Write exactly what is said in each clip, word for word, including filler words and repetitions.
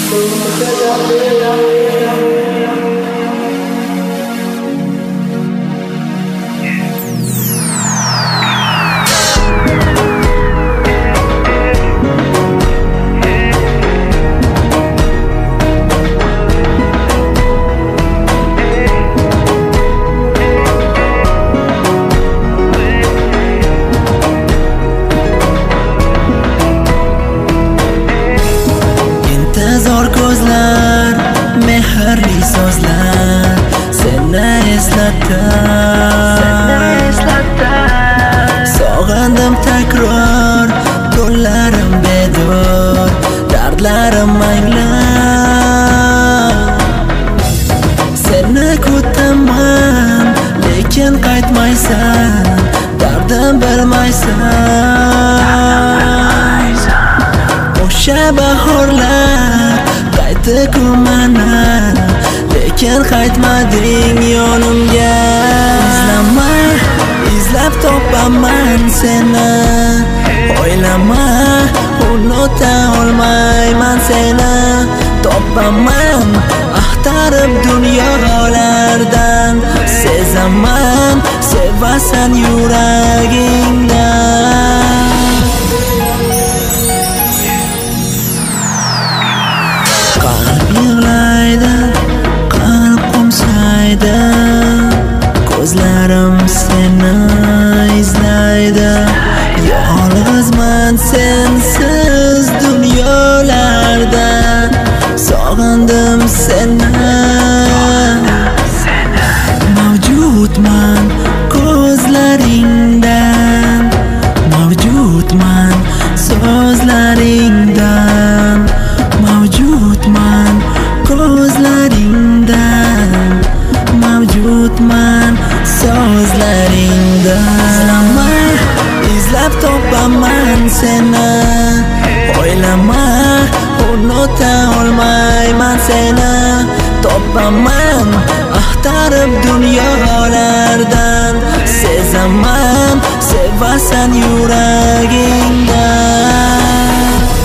Ko'zlar, mehrli so'zlar seni eslatdi. Sog'indim takror, kunlarim bedor, dardlarim anglab. Seni kutaman, lekin qaytmaysan, dardim bilmaysan. O'sha bahorlar qaytdi-ku mana, lekin qaytmading yonimga. Izlama, izlab topaman seni, o'ylama, unuta olmayman seni. Topaman axtarib dunyolardan, sezaman, sevasan yuragingdan. Yig'laydi, qalb qo'msaydi, ko'zlarim seni izlaydi. Yolg'izman sensiz dunyolarda, sog'indim seni. Mavjudman ko'zlaringdan, mavjudman so'zlaringdan, mavjudman ko'zlaringdan, mavjudman so'zlaringdan. Izlama, izlab topaman seni, o'ylama, unuta olmayman seni. Topaman axtarib dunyolardan, sezaman, sevasan yuragingdan.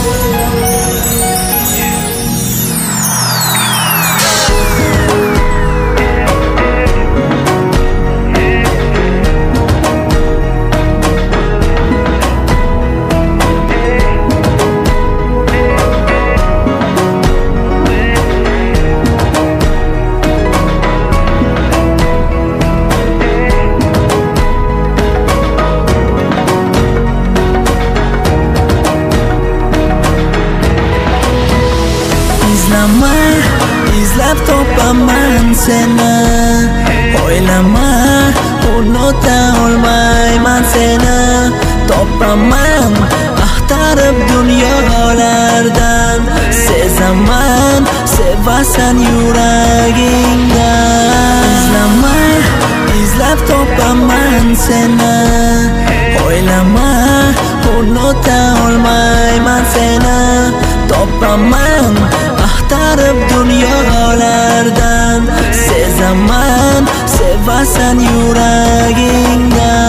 Izlama, izlab topaman seni, o'ylama, unuta olmayman seni. Topaman axtarib dunyolardan, sezaman, sevasan yuragingdan. Izlama, izlab topaman seni, o'ylama, unuta olmayman seni. Topaman axtarib dunyolardan, sezaman, sevasan yuragingdan.